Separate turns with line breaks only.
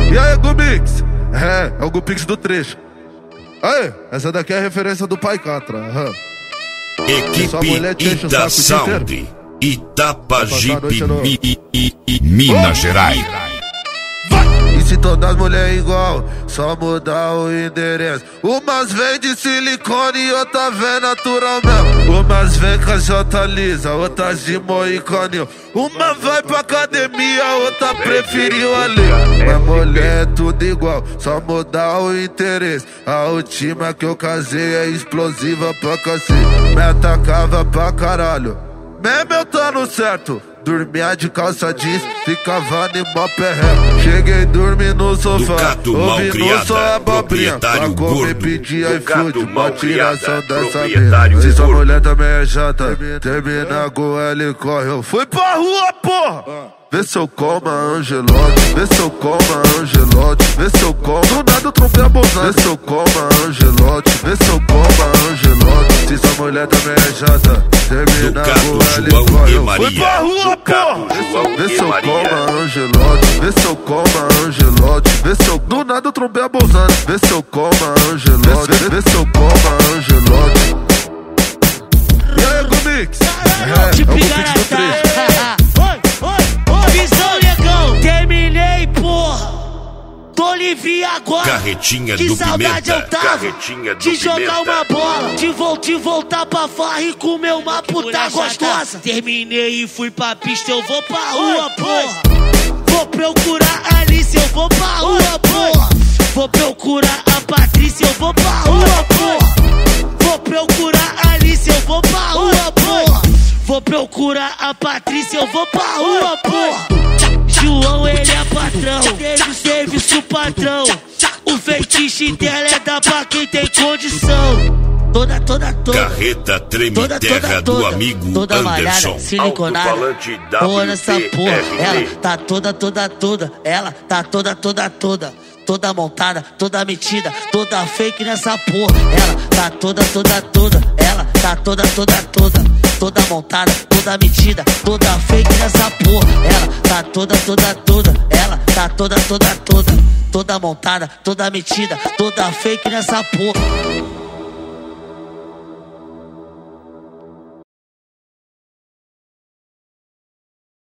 E aí, Gumix? É o Gupix do trecho. Aí, essa daqui é a referência do Pai Catra.
Equipe Ida Sound, Itapajipe, Minas Gerais.
E se todas as mulheres igual, só mudar o endereço. Umas vem de silicone e outras vem natural mesmo. Umas vem com a J lisa, outras de moicaninho. Uma vai pra academia, outra preferiu ali. Mas mulher é tudo igual, só mudar o interesse. A última que eu casei é explosiva pra cacete. Me atacava pra caralho, mesmo eu tô no certo. Dormia de calça jeans, ficava em mó perreco. Cheguei dormir no sofá, ouvindo só abobrinha. Pra comer, pedia iFood, mó tiração dessa vida. Se sua mulher também é chata, termina com ela e corre. Eu fui pra rua, porra! Vê se eu como a Angelote, vê se eu como a Angelote, vê se eu como. Do nada eu trompei a bolsa. Vê se eu como a Angelote, vê se eu como a Angelote. Se sua mulher também é chata, termina com ela e corre. Eu fui pra rua, porra! Vê se eu como a Angelote, vê se eu como a Angelote, vê se eu. Do nada eu trompei a bolsa. Vê se eu como a Angelote, vê se eu como a Angelote. E aí, Gumix? É o Gumix do trecho.
Visão, negão, terminei, porra. Tô livre agora.
Carretinha
que
do
saudade
pimenta.
eu tava de jogar uma bola, de voltar pra farra e comer uma puta gostosa. Terminei e fui pra pista, eu vou pra rua, porra. Vou procurar a Alice, eu vou pra rua, porra. Vou procurar a Patrícia, eu vou pra rua, porra. Vou procurar a Alice, eu vou pra rua, porra. Vou procurar a Patrícia, eu vou pra rua, porra. João, ele é patrão, serviço patrão. O feitiço dela é dar pra quem tem condição. Toda.
Carreta treme terra do amigo
toda
Anderson.
Malhada, siliconada, porra nessa porra. Ela tá toda, ela tá toda. Toda montada, toda metida, toda fake nessa porra. Ela tá toda, ela tá toda. Toda montada, toda metida, toda fake nessa porra. Ela tá toda, ela tá toda. Toda montada, toda metida, toda fake nessa porra.